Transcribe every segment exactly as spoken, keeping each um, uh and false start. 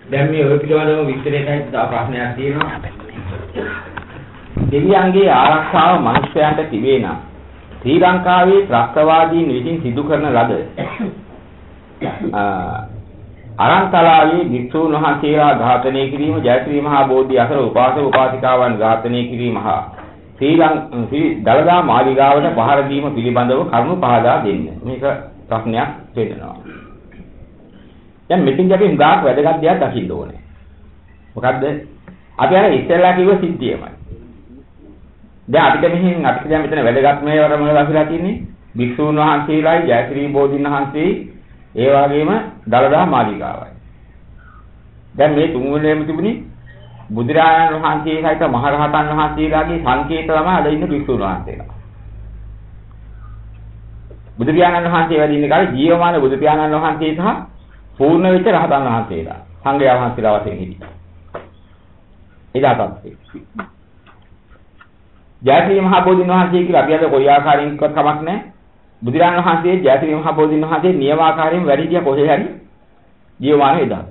දැන් මේ ඔය පිළිබඳව විස්තරයකට තව ප්‍රශ්නයක් තියෙනවා. දෙවියන්ගේ ආරක්ෂාව මිනිස්යන්ට තිබේ නම් ශ්‍රී ලංකාවේ ත්‍රස්තවාදීන් විසින් සිදු කරන ලද අරන්තලාවේ භික්ෂූන් වහන්සේලා ඝාතනය කිරීම, ජයශ්‍රී මහා බෝධි අසර උපාසක උපාසිකාවන් ඝාතනය කිරීම හා ශ්‍රී ලංකාවේ දළදා මාලිගාවට පහර දීම පිළිබඳව කරුණු පහදා දෙන්න. මේක ප්‍රශ්නයක් වෙනවා. දැන් මෙතින් අපි හුඟක් වැදගත් දෙයක් දකින්න ඕනේ. මොකද්ද? අපි අර ඉස්සෙල්ලා කිව්ව සිද්ධියමයි. දැන් අපිට මෙහින් අපිට දැන් මෙතන වැදගත් මේවර මොනවද කියලා තියෙන්නේ? භික්ෂූන් වහන්සේලායි ජයශ්‍රී බෝධින් වහන්සේ ඒ වගේම දළදා මාලිගාවයි. දැන් මේ තුන් වෙනේම තිබුණේ බුදුරජාණන් වහන්සේ සහිත මහරහතන් වහන්සේලාගේ සංකේත තමයි අද ඉන්න භික්ෂූන් වහන්සේලා. බුදු පියාණන් වහන්සේ වැඩ ඉන්න කාලේ ජීවමාන බුදු පියාණන් වහන්සේ සහ පූර්ණ වෙච්ච රහතන් වහන්සේලා සංඝයා වහන්සේලා වශයෙන් හිටියා. එදා තමයි. ජයශ්‍රී මහා බෝධින් වහන්සේ කියලා අපි අද කොයි ආකාරයෙන් කිව්වත් කමක් නැහැ. බුදුරජාණන් වහන්සේ ජයශ්‍රී මහා බෝධින් වහන්සේ නියමාකාරයෙන් වැඩි හිටියා කොහේ හරි ජීවමාන එදා.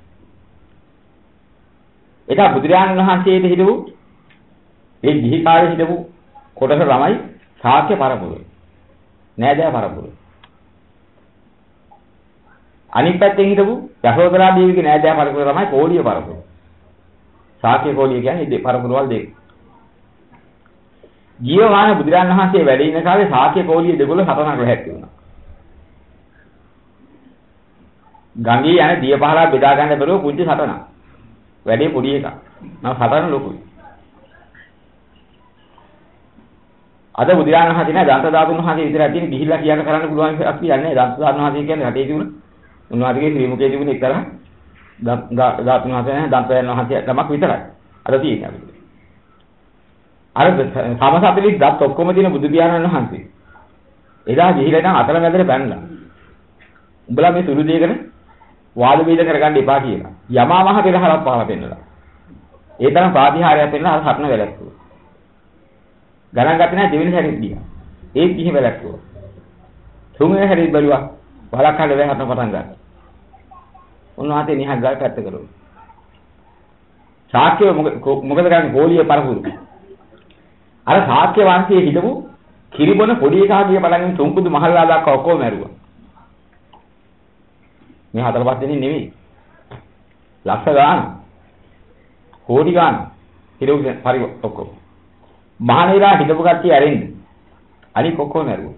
එදා බුදුරජාණන් වහන්සේට හිටපු ඒ ගිහි කාලේ හිටපු කොටස තමයි ශාක්‍ය පරපුර. නෑදෑ පරපුර. අනිත් පැත්තෙන් හිටපු යශෝදරා දේවිගේ නෑදෑ පරපුර තමයි කෝලිය පරපුර. ශාක්‍ය කෝලිය කියන්නේ මේ පරපුරවල් දෙක. ජීවමාන බුදුරජාණන් වහන්සේ වැඩ ඉන්න කාලේ ශාක්‍ය කෝලිය දෙගොල්ල සතනක් රැහැටි වුණා. ගංගේ යන දිය පහලා බෙදා ගන්න බැරුව පුංචි සතනක්. වැඩේ පොඩි එකක්. නම් සතන ලොකුයි. අද බුදුරජාණන් වහන්සේ නෑ දන්ත ධාතුන් වහන්සේ විතරක් තියෙන ගිහිල්ලා කියන්න කරන්න පුළුවන් අපි යන්නේ දන්ත ධාතුන් වහන්සේ කියන්නේ රටේ තිබුණ උන්වහන්සේගේ ශ්‍රී මුඛයේ තිබුණ එක්තරා ධාතුන් වහන්සේ නෑ දන්තයන් වහන්සේ ළමක් විතරයි. අද තියෙන්නේ අපි. අර සමසපිලි දත් ඔක්කොම තියෙන බුදු පියාණන් වහන්සේ. එදා ගිහිල්ලා නම් අතල මැදට බැනලා. උඹලා මේ සුළු දෙයකට වාද වේද කරගන්න එපා කියලා. යමා මහ පෙරහරක් පහලා පෙන්නලා. ඒ තරම් ප්‍රාතිහාර්යයක් පෙන්නලා අර සත්න වැලැක්කුවා. ගණන් ගත්තේ නැහැ දෙවෙනි හැරෙත් ගියා. ඒත් ගිහින් වැලැක්කුවා. තුන්වෙනි හැරෙත් බැලුවා. වලක් හද වැහන්න පටන් ගත්තා. උන්වහන්සේ නිහක් ගාල් පැත්ත කළා. ශාක්‍ය මොකද කරන්නේ කෝලිය පරපුරු. අර ශාක්‍ය වංශයේ හිටපු කිරිබොන පොඩි එකාගේ බලන් තුන්කුදු මහල්ලා දක්වා ඔක්කොම මැරුවා. මේ හතර පහ දෙනෙක් නෙවෙයි. ලක්ෂ ගාන. කෝටි ගාන. හිටපු පරි ඔක්කොම. මහණේලා හිටපු කට්ටිය ඇරෙන්න. අනික ඔක්කොම මැරුවා.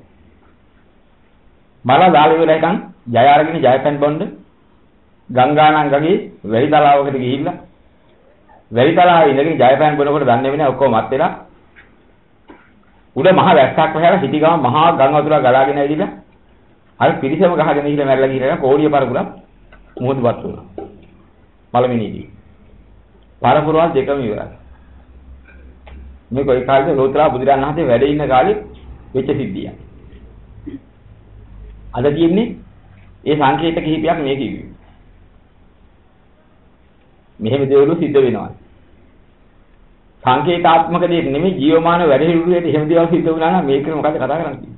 මල දාල වෙලා හිටන් ජය අරගෙන ජයපැන් බොන්න ගංගානංගගේ වැලි තලාවකට ගිහිල්ලා වැලි තලාවේ ඉඳගෙන ජයපැන් බොනකොට දන්නේ නැහැ ඔක්කොම මත් වෙලා උඩ මහ වැස්සක් වහලා හිටි ගම මහා ගම් වතුර ගලාගෙන ඇවිදලා අර පිරිසම ගහගෙන ඉහිලා මැරලා ගිහින් කෝලිය පරපුරක් මොහොතපත් වුණා. මලමිනීදී. පරපුරවල් දෙකම ඉවරයි. මේ කොයි කාලේ ලෝතර බුදුරන් වහන්සේ වැඩ ඉන්න කාලේ වෙච්ච සිද්ධියක්. අද තියෙන්නේ ඒ සංකේත කිහිපයක් මේ කිව්වේ. මෙහෙම දේවල් සිද්ධ වෙනවා. සංකේතාත්මක දෙයක් නෙමෙයි ජීවමාන වැඩ හිරුවේට එහෙම දේවල් සිද්ධ වුණා නම් මේක මොකද කතා කරන්නේ?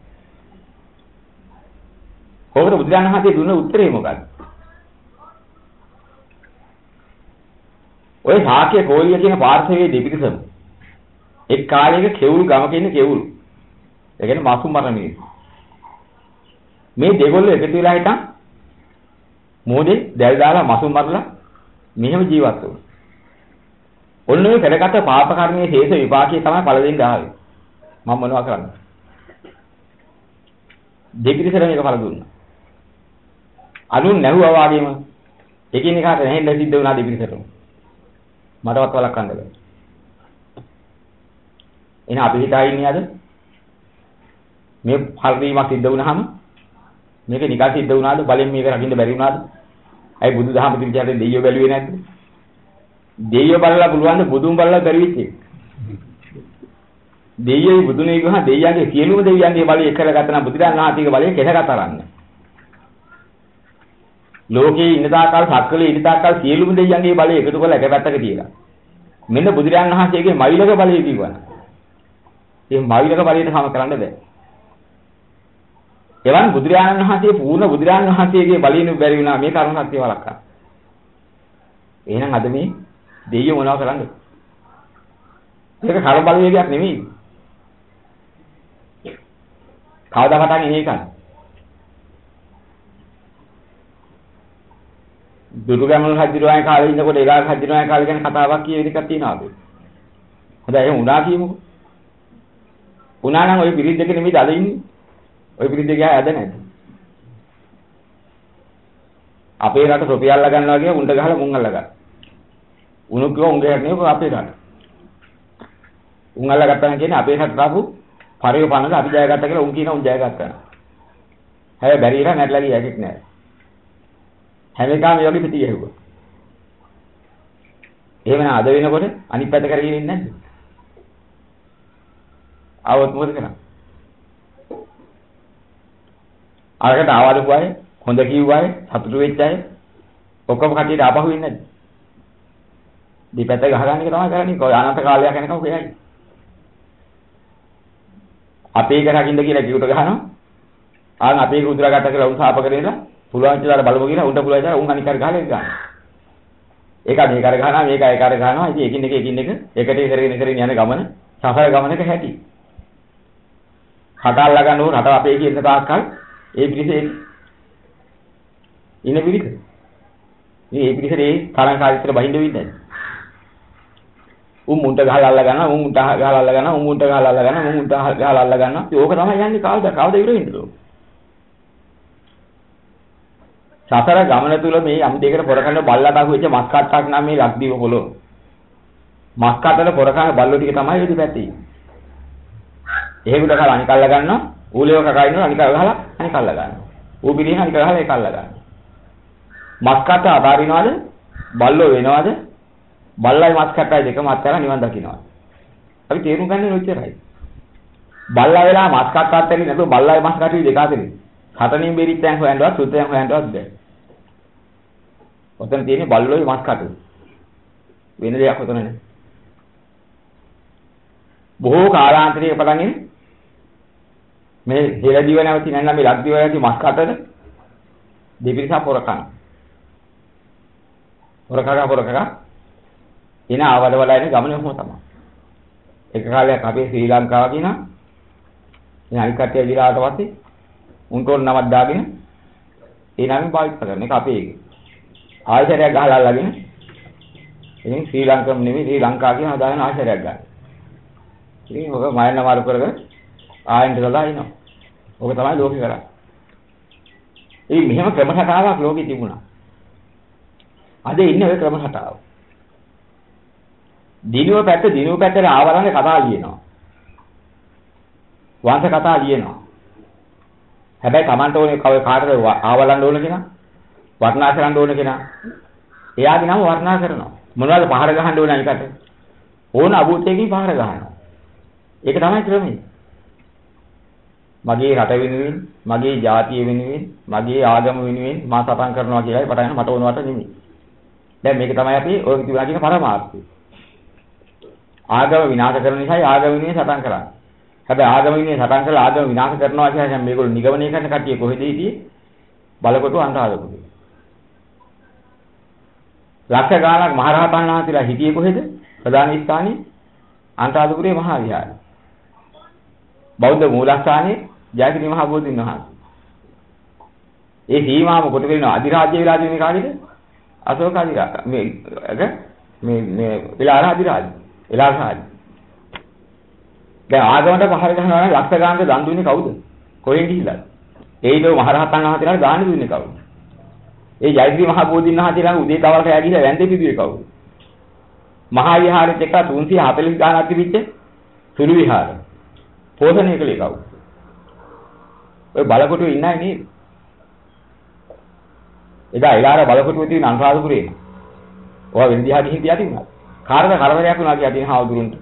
කොහොමද බුදුරන් වහන්සේ දුන්න උත්තරේ මොකක්ද? ඔය ශාක්‍ය කෝලිය කියන පාර්ශවයේ දෙපිරිසම එක් කාලයක කෙවුල් ගමක ඉන්න කෙවුල්. ඒ කියන්නේ මාසු මරණ මිනිස්සු. මේ දෙගොල්ලෝ එකතු වෙලා හිටන් මොහොතේ දැල් දාලා මාසු මරලා මෙහෙම ජීවත් වුණා. ඔන්න ඔය පෙරකට පාප කර්මයේ හේත විපාකයේ තමයි පළ දෙන්න ආවේ. මම මොනවා කරන්නේ? දෙපිරිසට මේක පළ දුන්නා. අනුන් නැහුවා වගේම එකිනෙකාට නැහෙන්න සිද්ධ වුණා දෙපිරිසටම. මටවත් වළක්වන්න බැහැ. එහෙනම් අපි හිතා ඉන්නේ අද මේ හල්වීමක් සිද්ධ වුණාම මේක නිකන් සිද්ධ වුණාද බලෙන් මේක රකින්න බැරි වුණාද? අයි බුදුදහම පිළිචාරේ දෙයියෝ බැලුවේ නැද්ද? දෙයියෝ බලලා පුළුවන් ද බුදුන් බලලා බැරි වෙච්ච එක. දෙයියෝ බුදුනේ ගහ දෙයියන්ගේ සියලුම දෙවියන්ගේ බලය එකලගත්ත නම් බුදුරන් වහන්සේගේ බලය කෙසගතරන්නේ. ලෝකේ ඉන්න තාකල් සක්කලේ ඉන්න තාකල් සියලුම දෙවියන්ගේ බලය එකතු කරලා එක පැත්තක තියලා. මෙන්න බුදුරන් වහන්සේගේ මයිලක බලය කිව්වා. මේ මයිලක බලයට සම කරන්න බෑ. එවන් බුදුරජාණන් වහන්සේ පූර්ණ බුදුරජාණන් වහන්සේගේ බලයෙන් බැරි වුණා මේ කර්ම සත්‍ය වළක්වන්න. එහෙනම් අද මේ දෙයියෝ මොනව කරන්නේ? ඒක කල බලවේගයක් නෙමෙයි. කවදා පටන් ඉන්නේ ඒකයි. දුටුගැමුණු රජුගේ කාලේ ඉන්නකොට ඒගාක රජුගේ කාලේ ගැන කතාවක් කිය එකක් තියෙනවා අපි. හොඳයි එහෙනම් උනා කියමුකෝ. උනා නම් ওই පිරිත් දෙක නෙමෙයි අද ඉන්නේ. ওই පිරිත් දෙක ඇද නැද්ද? අපේ රට රුපියල් ගන්නවා කියන උණ්ඩ ගහලා මුං අල්ල ගන්න. උණු කිව්ව උංගේ නෙවෙයි අපේ රට. උන් අල්ල ගත්තා කියන්නේ අපේ රට තාපු පරිව පනල අපි ජය ගත්තා කියලා උන් කියන උන් ජය ගත්තා. හැබැයි බැරි ඉර නැట్లా ගියා එකක් නෑ. හැම එකම මේ වගේ පිටි ගැහුවා. එහෙම නා අද වෙනකොට අනිත් පැත්ත කරගෙන ඉන්නේ නැද්ද? ආවොත් මොකද කරන්නේ? අරකට ආවද පුවායි හොඳ කිව්වායි සතුටු වෙච්ච අය ඔක්කොම කටියට ආපහු ඉන්නේ නැද්ද? දෙපැත්ත ගහ ගන්න එක තමයි කරන්නේ. කොයි අනන්ත කාලයක් යනකම් කොහේයි. අපේ එක රකින්න කියලා කිව්වට ගහනවා. ආන් අපේ එක උදුරා ගත්ත කියලා උන් සාප කරේලා පුළුවන් කියලා බලමු කියලා උන්ට පුළුවන් කියලා උන් අනික් කර ගහලා ගන්නවා. ඒක මේක අර ගහනවා මේක ඒක අර ගහනවා. ඉතින් එකින් එක එකින් එක එකට කරගෙන කරගෙන යන ගමන සසර ගමනක හැටි. හට අල්ලා ගන්න ඕන රට අපේ කියන තාක්කල් ඒ පිළිසෙ ඉන්න පිළිස. මේ ඒ පිළිසෙ තරංකාරීත්වයට බහිඳ වෙන්නේ නැහැ. උන් මුන්ට ගහලා අල්ලා ගන්නවා උන් මුන්ට ගහලා අල්ලා ගන්නවා උන් මුන්ට ගහලා අල්ලා ගන්නවා උන් මුන්ට ගහලා අල්ලා ගන්නවා. ඒක තමයි යන්නේ කවද කවද ඉවර වෙන්නද? සතර ගමන තුල මේ යම් දෙයකට පොරකන්න බල්ලට අහුවෙච්ච මස් කට්ටක් නම් මේ ලක්දිව පොළොව. මස් කටවල පොරකන බල්ලෝ ටික තමයි එදි පැත්තේ. එහෙම උඩ අනික අල්ල ගන්නවා ඌලේව කකා ඉන්නවා අනික ගහලා අනික අල්ල ගන්නවා. ඌ පිළිහෙන අනික ගහලා ඒක අල්ල ගන්නවා. මස් කට අතාරිනවද? බල්ලෝ වෙනවද? බල්ලයි මස් කටයි දෙකම අත්හැරලා නිවන් දකින්නවා. අපි තේරුම් ගන්න ඕච්චරයි. බල්ලා වෙලා මස් කට අත්හැරි නැතුව බල්ලයි මස් කටයි දෙක අතරින්. හතනින් බෙරිත්තෙන් හොයන්නවත් සුත්තෙන් හොයන්නවත් බෑ. ඔතන තියෙන්නේ බල්ලෝයි මස් කටයි. වෙන දෙයක් ඔතන නැහැ. බොහෝ කාලාන්තරයක පටන් මේ හෙළදිව නැවති නැත්නම් මේ ලක්දිව නැති මස් කටද දෙපිරිසක් පොරකන. පොරකක පොරකක එන ආවද වල එන ගමන කොහොම තමයි. එක කාලයක් අපේ ශ්‍රී ලංකාව කියන මේ අනිත් කට්ටිය විලාට පස්සේ උන්ටෝල් නමක් දාගෙන ඒ නමින් පාවිච්චි කරන එක අපේ එක. ආයතරයක් ගහලා අල්ලගෙන ඉතින් ශ්‍රී ලංකාව නෙමෙයි ශ්‍රී ලංකාව කියන දාගෙන ආයතරයක් ගන්න. ඉතින් ඔක මයන්න මාරු කරගෙන ආයෙත් ගලා ඉනවා. ඔක තමයි ලෝකේ කරන්නේ. ඉතින් මෙහෙම ක්‍රමසටහනක් ලෝකේ තිබුණා. අද ඉන්නේ ඔය ක්‍රමසටහන. දිනුව පැත්ත දිනුව පැත්තට ආවරන්නේ කතා ලියනවා. වංශ කතා ලියනවා. හැබැයි Tamanට ඕනේ කව කාටද ආවලන්න ඕන කෙනා? වර්ණනා කරන්න ඕන කෙනා. එයාගේ නම වර්ණනා කරනවා. මොනවද පහර ගහන්න ඕන අනිකට? ඕන අභූතයකින් පහර ගහනවා. ඒක තමයි ක්‍රමය. මගේ රට වෙනුවෙන්, මගේ ජාතිය වෙනුවෙන්, මගේ ආගම වෙනුවෙන් මා සටන් කරනවා කියලායි පටන් මට ඕනවට නෙමෙයි. දැන් මේක තමයි අපි ඔය කිව්වා කියන පරමාර්ථය. ආගම විනාශ කරන නිසායි ආගම වෙනුවෙන් සටන් කරන්නේ. හැබැයි ආගම වෙනුවෙන් සටන් කරලා ආගම විනාශ කරනවා කියන්නේ මේගොල්ලෝ නිගමනය කරන කට්ටිය කොහෙද හිටියේ? බලකොටු අන්තහාරපුරේ. ලක්ෂ ගාණක් මහරහතන් වහන්සේලා හිටියේ කොහෙද? ප්‍රධාන ස්ථානයේ අන්තහාරපුරේ මහා විහාරය. බෞද්ධ මූලස්ථානයේ ජයගිරි මහ බෝධින් වහන්සේ. ඒ සීමාව කොට වෙනවා අධිරාජ්‍ය විලා තියෙන කාලෙද? අශෝක අධිරාජ. මේ මේ මේ විලාර අධිරාජ. විලාර රාජ. දැන් ආගමකට පහර ගහනවා නම් ලක්ෂ ගානක දන් දුන්නේ කවුද? කොහෙන් ගිහිල්ලාද? ඒයිදෝ මහරහතන් වහන්සේලාට දාන දුන්නේ කවුද? ඒ ජයගිරි මහ බෝධින් වහන්සේලා උදේ දවල්ට යගිලා වැන්දේ පිදුවේ කවුද? මහා විහාරෙත් එක තුන්සිය හතළිස් ගානක් තිබිච්ච සුළු විහාරය. පෝෂණය කළේ කවුද? ඔය බලකොටුවේ ඉන්නයි නේද? එදා ඊළාර බලකොටුවේ තියෙන අනුරාධපුරේ. ඔයා වෙන දිහා ගිහින් තියා තිබුණා. කාර්ද කරදරයක් වුණා කියලා තියෙන හාවුදුරුන්ට.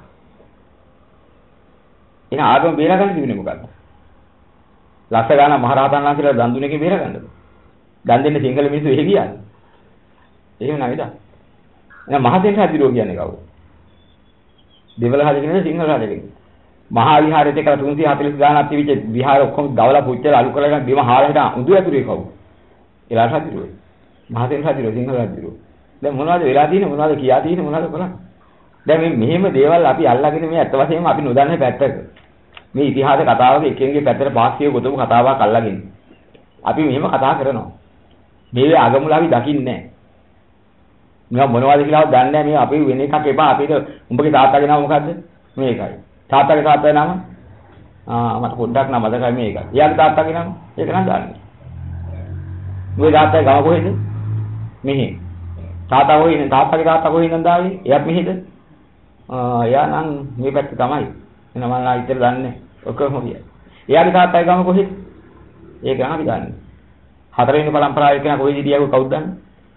එන ආගම බේරගන්න තිබුණේ මොකද්ද? ලක්ෂ ගාණක් මහරහතන් වහන්සේලා දන් දුන්නේ කේ බේරගන්නද? දන් දෙන්න සිංහල මිනිස්සු එහෙ ගියාද? එහෙම නේද? එහෙනම් මහසෙන් රජුරෝ කියන්නේ කවුද? දෙවල රජ කෙනෙක්ද සිංහල රජ කෙනෙක්ද? මහා විහාරෙත් එක්කලා තුන්සිය හතළිස් ගාණක් තිබිච්ච විහාර ඔක්කොම දවලා පුච්චලා අලු කරලා බිම හාලා හිටා උඳු ඇතුලේ කවුද? ඒලා රජුරෝ. මහසෙන් රජුරෝ සිංහල රජුරෝ. දැන් මොනවද වෙලා තියෙන්නේ මොනවද කියා තියෙන්නේ මොනවද කරන්නේ? දැන් මේ මෙහෙම දේවල් අපි අල්ලගෙන මේ ඇත්ත වශයෙන්ම අපි නොදන්න පැත්තක. මේ ඉතිහාස කතාවක එකිනෙකගේ පැත්තට පාක්ෂික ගොතමු කතාවක් අල්ලගෙන. අපි මෙහෙම කතා කරනවා. මේ අගමුල අපි දකින්නේ නැහැ. මේවා මොනවද කියලාවත් දන්නේ නැහැ. මේ අපි වෙන එකක් එපා. අපිට උඹගේ තාත්තාගේ නම මොකද්ද? මේකයි. තාත්තාගේ තාත්තාගේ නම? ආ මට පොඩ්ඩක් නම මතකයි මේකයි. එයාගේ තාත්තාගේ නම? ඒක නම් දන්නේ. මේ තාත්තාගේ ගම කොහෙද? මෙහි. තාත්තා කොහේ ඉන්නේ? තාත්තාගේ තාත්තා කොහේ ඉන්නද ආවේ? එයාත් මෙහෙද? ආ එයා නම් මේ පැත්තේ තමයි. එන මම නම් ඉතින් දන්නේ. ඔක්කොම හොයයි. එයාගේ තාත්තාගේ ගම කොහෙද? ඒක නම් අපි දන්නේ. හතරවෙනි පරම්පරාවේ කෙනා කොහෙද හිටියව කවුද දන්නේ?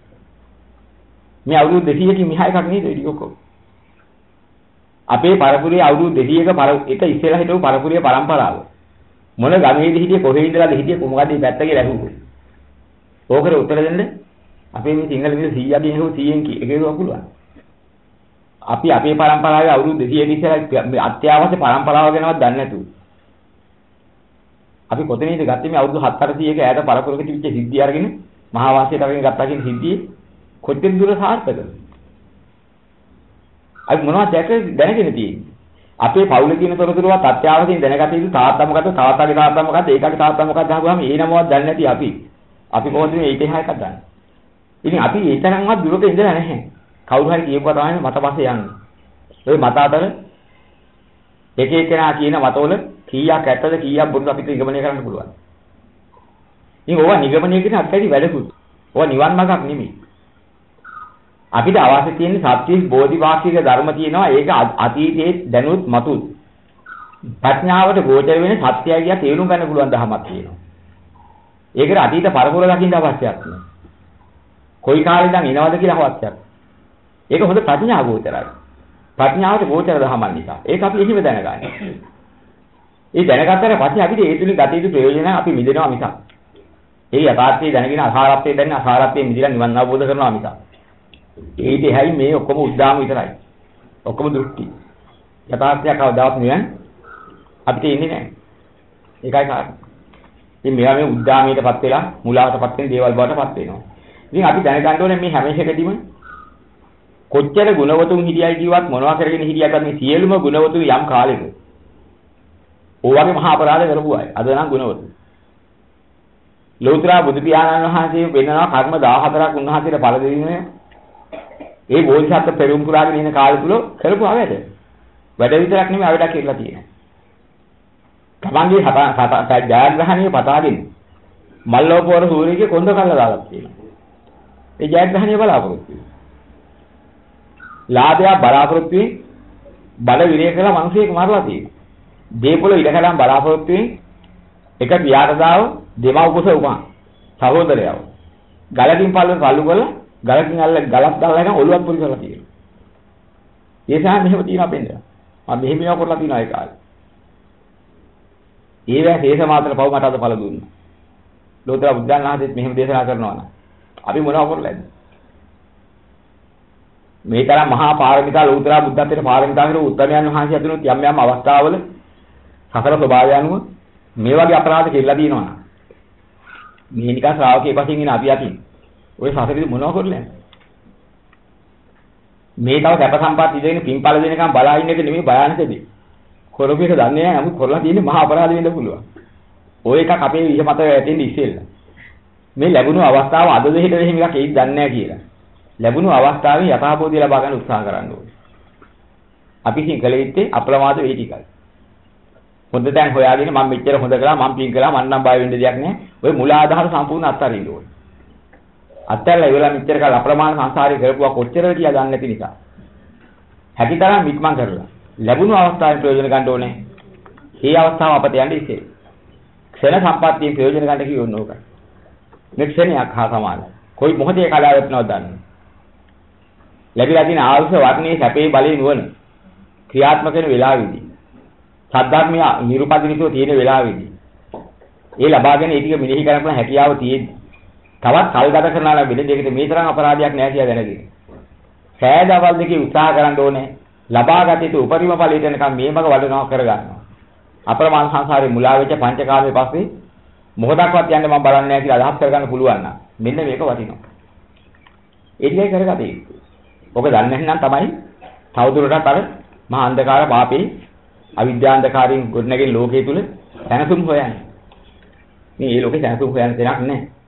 මේ අවුරුදු දෙසීයකින් මෙහා එකක් නේද ඉතින් ඔක්කොම. අපේ පරපුරේ අවුරුදු දෙසීයක එක ඉස්සෙල්ලා හිටපු පරපුරේ පරම්පරාව. මොන ගමේද හිටියේ කොහේ ඉඳලාද හිටියේ කොහොමද මේ පැත්තේ රැහුවේ? ඕකට උත්තර දෙන්න අපේ මේ සිංහල මිනිස්සු සීයාගෙන් හෝ සීයෙන් කියනවා පුළුවන්. අපි අපේ පරම්පරාවේ අවුරුදු දෙසීයක ඉස්සෙල්ලා අත්‍යවශ්‍ය පරම්පරාව ගැනවත් දන්නේ නැතුව. අපි කොතනින්ද ගත්තේ මේ අවුරුදු හත් අටසීයක ඈත පරපුරක තිබිච්ච සිද්ධිය අරගෙන මහා වාසියට අරගෙන ගත්තා කියන සිද්ධියේ කොච්චර දුර සාර්ථකද? අපි මොනවද දැක දැනගෙන තියෙන්නේ? අපේ පවුලේ තියෙන තොරතුරුවත් අත්‍යවශ්‍යයෙන් දැනගත යුතු තාත්තා මොකද්ද? තාත්තාගේ තාත්තා මොකද්ද? ඒකගේ තාත්තා මොකද්ද? අහුවාම ඒ නමවත් දන්නේ නැති අපි. අපි කොහොමද මේ ඉතිහාස එකක් දන්නේ? ඉතින් අපි ඒ තරම්වත් දුරක ඉඳලා නැහැ. කවුරු හරි කියපුවා තමයි මත පස්සේ යන්නේ. ওই මත අතර එක එකනා කියන මතවල කීයක් ඇත්තද කීයක් බොරුද අපිට නිගමනය කරන්න පුළුවන්. ඉතින් ඕවා නිගමනය කියන අත්‍යවශ්‍ය වැඩකුත්. ඕවා නිවන් මාර්ගක් නෙමෙයි. අපිට අවශ්‍ය තියෙන සත්‍විස් බෝධිපාක්ෂික ධර්ම තියෙනවා. ඒක අතීතයේ දැනුත් මතුත්. ප්‍රඥාවට ගෝචර වෙන සත්‍යය කිය තේරුම් ගන්න පුළුවන් ධර්මයක් තියෙනවා. ඒකට අතීත පරපුර දකින්න අවශ්‍යයක් නෑ. කොයි කාලෙ ඉඳන් එනවද කියලා අවශ්‍යයක්. ඒක හොඳ ප්‍රඥා ගෝචරයි. ප්‍රඥාවට ගෝචර ධර්මයක් නිසා. ඒක අපි එහෙම දැනගන්න. ඒ දැනගත්තට පස්සේ අපිට ඒ තුලින් ගත යුතු ප්‍රයෝජන අපි මිදෙනවා මිසක්. ඒ යථාර්ථය දැනගෙන අසාරත්වය දැනගෙන අසාරත්වයෙන් මිදලා නිවන් අවබෝධ කරනවා මිසක්. ඒකේ හැයි මේ ඔක්කොම උද්දාම විතරයි. ඔක්කොම දෘෂ්ටි. යථාර්ථයක් කවදාවත් නිවන් අපිට ඉන්නේ නැහැ. ඒකයි කාරණා. ඉතින් මේවා මේ උද්දාමයටපත් වෙලා මුලාවටපත් වෙන දේවල් බවටපත් වෙනවා. ඉතින් අපි දැනගන්න ඕනේ මේ හැම එකකදීම කොච්චර ගුණවතුන් හිටියයි කිව්වත් මොනවා කරගෙන හිටියත් මේ සියලුම ගුණවතුන් යම් කාලෙක ඕවාගේ මහා අපරාධ කරපු අය. අද නම් ගුණවතුන්. ලෞතර බුදු පියාණන් වහන්සේ වෙනවා කර්ම දහහතරක් උන්වහන්සේට පළ දෙන්නේ. ඒ බෝධිසත්ව පෙරම් පුරාගෙන ඉන්න කාලය තුල කරපු අවැඩ. වැඩ විතරක් නෙමෙයි අවැඩක් කියලා තියෙනවා. තමන්ගේ ජයග්‍රහණය පතාගෙන මල්ලෝපවර සූර්යගේ කොන්ද කල්ලා දාලා තියෙනවා. ඒ ජයග්‍රහණය බලාපොරොත්තු වෙනවා. ලාභය බලාපොරොත්තු වෙයි බල විරය කළා මිනිසෙක් මරලා තියෙනවා. දීපොළ ඉඩකඩම් බලාපොරොත්තු වෙයි එක පියාටදාව දෙමව් කුස උපන් සහෝදරයව. ගලකින් පල්ලෙන් පල්ලු කරලා ගලකින් අල්ල ගලක් දාලා යන ඔළුවක් පුරි කරලා තියෙනවා. ඒ සාම මෙහෙම තියෙනවා බෙන්ද. මම මෙහෙම මේවා කරලා තියෙනවා ඒ කාලේ. ඒවා හේස මාත්‍ර පව මට අද පළ දුන්නා. ලෝතර බුද්ධාන් වහන්සේත් මෙහෙම දේශනා කරනවා නම් අපි මොනව කරලාද? මේ තරම් මහා පාරමිතා ලෝතර බුද්ධත්වයට පාරමිතා කරපු උත්තමයන් වහන්සේ අතුරුත් යම් යම් අවස්ථාවල සතර ස්වභාවය අනුව මේ වගේ අපරාධ කෙරලා තියෙනවා. මේ නිකන් ශ්‍රාවකයෙක් වශයෙන් ඉන අපි යකින් ඔය සසරේදී මොනව කරලා මේ තව සැප සම්පත් ඉදගෙන පින්පල දෙනකම් බලා ඉන්න එක නෙමෙයි භයානකදී. කරපු එක දන්නේ නැහැ. නමුත් කරලා තියෙන්නේ මහා අපරාධ වෙන්න පුළුවන්. ඔය එකක් අපේ විෂ මත වැටෙන්නේ ඉස්සෙල්ලා. මේ ලැබුණු අවස්ථාව අද දෙහිට දෙහිම එකක් ඒත් දන්නේ නැහැ කියලා. ලැබුණු අවස්ථාවේ යථාබෝධය ලබා ගන්න උත්සාහ කරන්න ඕනේ. අපි සිං කළ යුත්තේ අප්‍රමාද වෙයි ටිකයි. හොඳ තැන් හොයාගෙන මම මෙච්චර හොඳ කළා මම පින් කළා මන්නම් බය වෙන්න දෙයක් නැහැ. ඔය මුල ආධාර සම්පූර්ණ අත්හරින්න ඕනේ. අත්හැරලා ඉවලා මෙච්චර කාල අප්‍රමාණ සංසාරේ කරපුවා කොච්චරද කියලා දන්නේ නැති නිසා. හැකිතරම් ඉක්මන් කරලා ලැබුණු අවස්ථාවෙන් ප්‍රයෝජන ගන්න ඕනේ. මේ අවස්ථාව අපට යන්නේ ඉතින්. ක්ෂණ සම්පත්තියෙන් ප්‍රයෝජන ගන්න කියවන්න ඕක. මේ ක්ෂණයක් හා සමානයි. කොයි මොහොතේ කලාව වෙනවද දන්නේ. ලැබිලා තියෙන ආයුෂ වර්ණයේ සැපේ බලේ නුවණ ක්‍රියාත්මක වෙන වෙලාවෙදී සද්ධාත්මය නිරුපදිනිසෝ තියෙන වෙලාවෙදී ඒ ලබාගෙන ඒ ටික මෙනෙහි කරන්න හැකියාව තියෙද්දි තවත් කල් ගත කරනවා නම් වෙන දෙයකට මේ තරම් අපරාධයක් නැහැ කියලා දැනගෙන සෑදවල් දෙකේ උත්සාහ කරන්න ඕනේ ලබාගත යුතු උපරිම ඵලයට එනකම් මේ මග වඩනවා කරගන්නවා අප්‍රමාණ සංසාරේ මුලා වෙච්ච පංචකාමයේ පස්සේ මොහොතක්වත් යන්න මම බලන්නේ නැහැ කියලා අදහස් කරගන්න පුළුවන් නම් මෙන්න මේක වටිනවා ඒ ටිකයි කරගත්තේ. ඔක දන්නේ නැත්නම් තමයි තවදුරටත් අර මහා අන්ධකාර පාපේ අවිද්‍යාන්ධකාරයෙන් ගොඩනැගෙන ලෝකයේ තුල දැනසුම් හොයන්නේ. මේ ලෝකේ දැනසුම් හොයන්න දෙයක් නැහැ.